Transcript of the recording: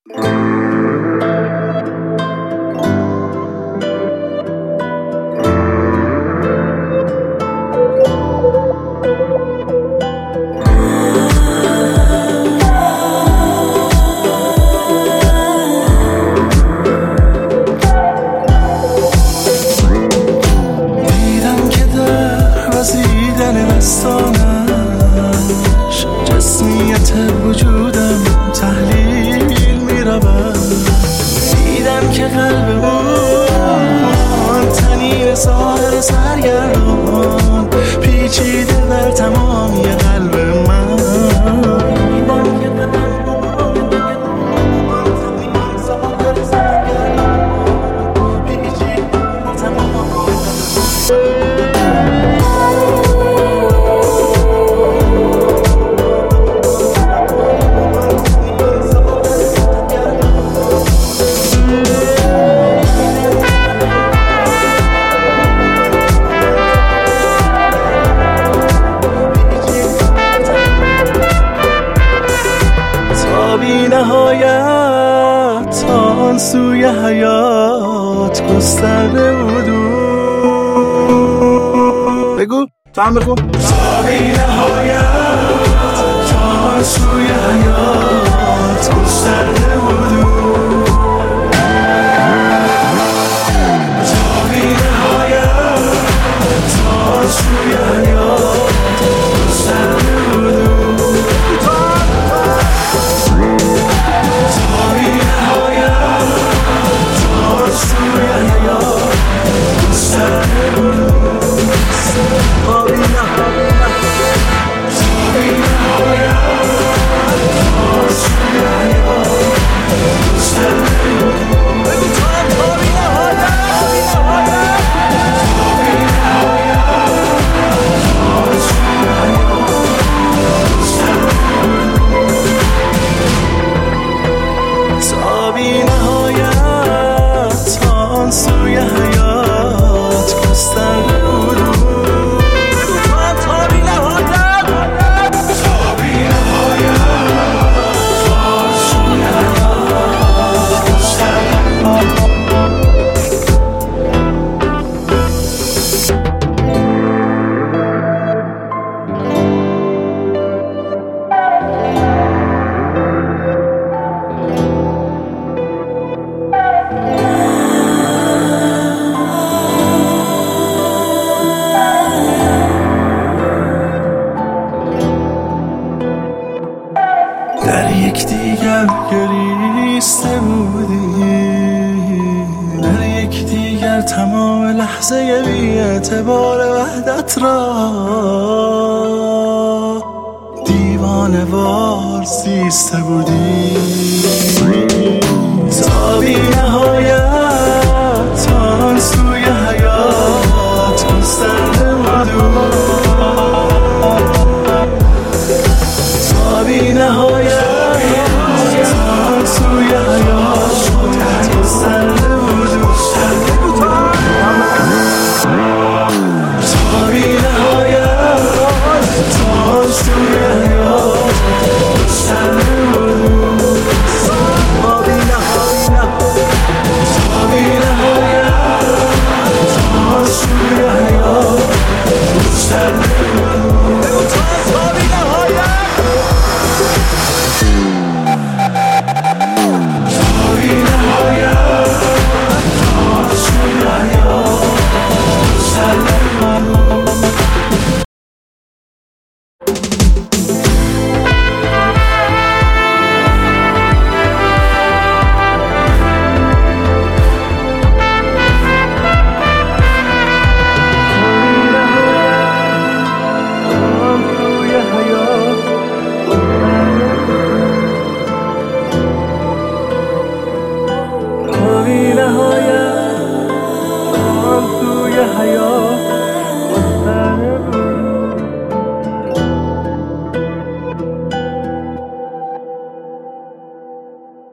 جسمیت وجودم تحلیل می‌رود. دیدم که قلب اون تنین ساحر سرگردان پیچیده در تمامی قلب من. دیدم که قلب اون تنین ساحر سرگردان پیچیده در تمامی نهایت تا آن سوی حیات گسترده بود. بگو تو هم بگو. تا بی نهایت تا آن سوی حیات گسترده بود. تا بی نهایت تا آن سوی حیات گسترده بود. در یکدیگر گریسته بودیم، در یکدیگر تمام لحظه بی اعتبار وحدت را دیوانه وار زیسته بودیم. تا بی نهایت تا آن سوی حیات گسترده بودیم. تا بی نهایت سوی حیات گسترده بود. تا بی نهایت تا سوی حیات گسترده بود. تا بی نهایت تا سوی حیات گسترده بود. تا بی نهایت